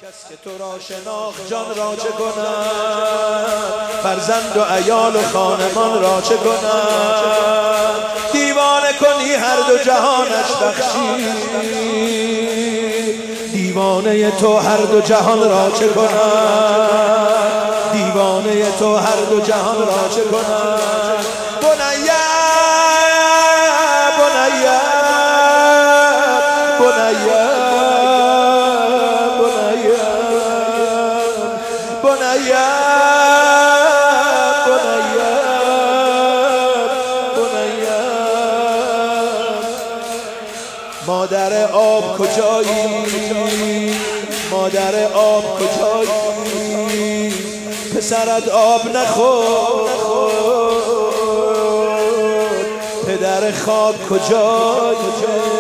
کس که تو را شناخت جان را چه کند، فرزند و عیال و خانمان را چه کند. دیوانه کنی هر دو جهانش بخشی، دیوانه تو هر دو جهان را چه کند، دیوانه تو هر دو جهان را چه کند. بنیه بنیه بنیه بنیه بنیه مادر آب کجایی، مادر آب کجایی، پسرت آب نخورد، پدر خاک کجایی،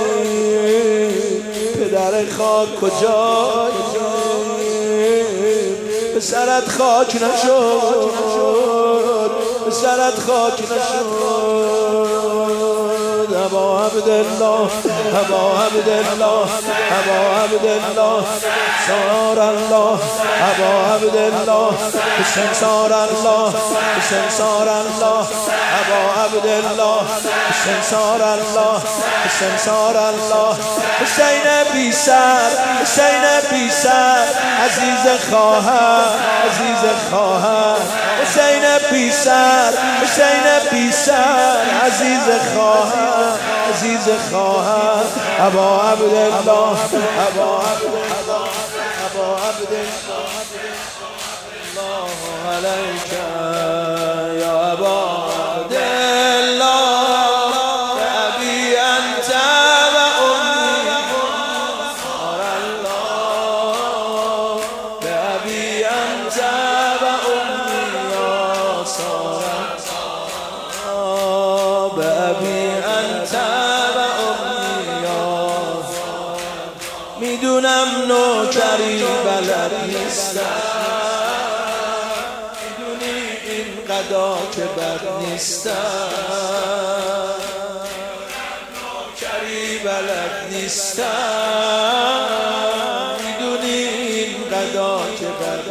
پدر خاک کجایی، پسرت خاک نشد، پسرت خاک نشد. ابا عبدالله ابا عبدالله ابا عبدالله سار الله ابا عبدالله حسین سار الله حسین سار الله ابا عبدالله حسین سار الله حسین سار الله حسین بی سر حسین بی سر عزیز خواهر عزیز خواهر حسین بی سر حسین بی سر عزیز خواهر عزیز خواهر ابا عبدالله ابا عبدالله ابا عبدالله الله علیک یا ابا عبدالله ابی انت و امی سار الله ابی انت و امی یا سار الله ابی انت میدونم نوکری بلد نیستم، میدونی این قضا که بد نیستم، نوکری بلد نیستم، میدونی این قضا که بد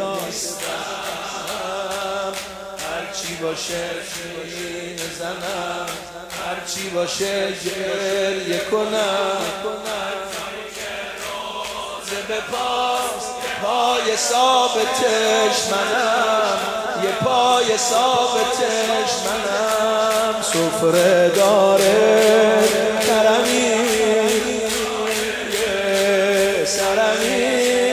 نیستم. هرچی باشه میزنم، هرچی باشه گریه کنم، به پای ثابتش منم، یه پای ثابتش منم. سفره داره کرمی سرمی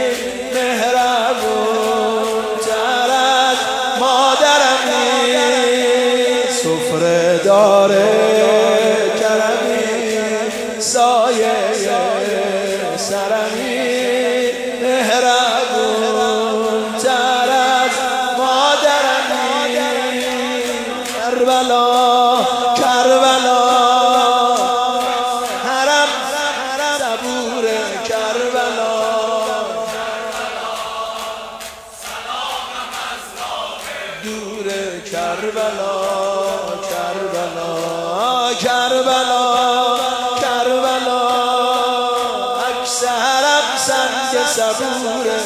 مهربون تر از مادرمی. سفره داره کرمی سایه سرمی مهربون تر از مادرمی. کربلا کربلا حرم صبور کربلا دور کربلا کربلا کربلا کربلا عکس حرم سنگ صبور